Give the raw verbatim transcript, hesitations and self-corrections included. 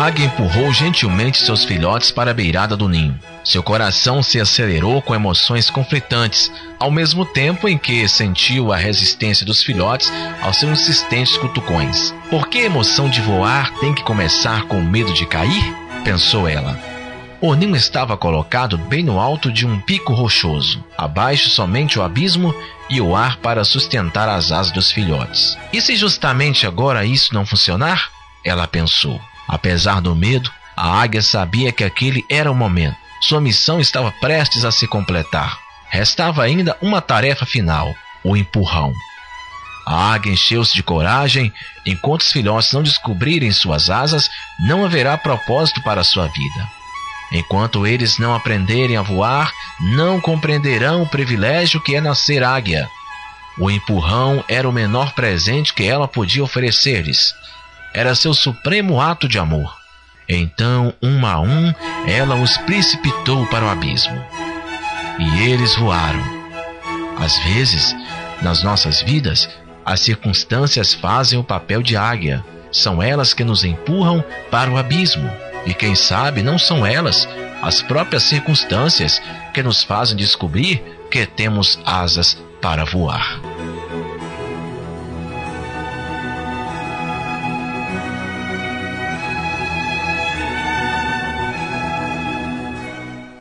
A águia empurrou gentilmente seus filhotes para a beirada do ninho. Seu coração se acelerou com emoções conflitantes, ao mesmo tempo em que sentiu a resistência dos filhotes aos seus insistentes cutucões. Por que a emoção de voar tem que começar com o medo de cair? Pensou ela. O ninho estava colocado bem no alto de um pico rochoso. Abaixo somente o abismo e o ar para sustentar as asas dos filhotes. E se justamente agora isso não funcionar? Ela pensou. Apesar do medo, a águia sabia que aquele era o momento. Sua missão estava prestes a se completar. Restava ainda uma tarefa final, o empurrão. A águia encheu-se de coragem. Enquanto os filhotes não descobrirem suas asas, não haverá propósito para a sua vida. Enquanto eles não aprenderem a voar, não compreenderão o privilégio que é nascer águia. O empurrão era o menor presente que ela podia oferecer-lhes. Era seu supremo ato de amor. Então, um a um, ela os precipitou para o abismo. E eles voaram. Às vezes, nas nossas vidas, as circunstâncias fazem o papel de águia. São elas que nos empurram para o abismo. E quem sabe não são elas, as próprias circunstâncias, que nos fazem descobrir que temos asas para voar.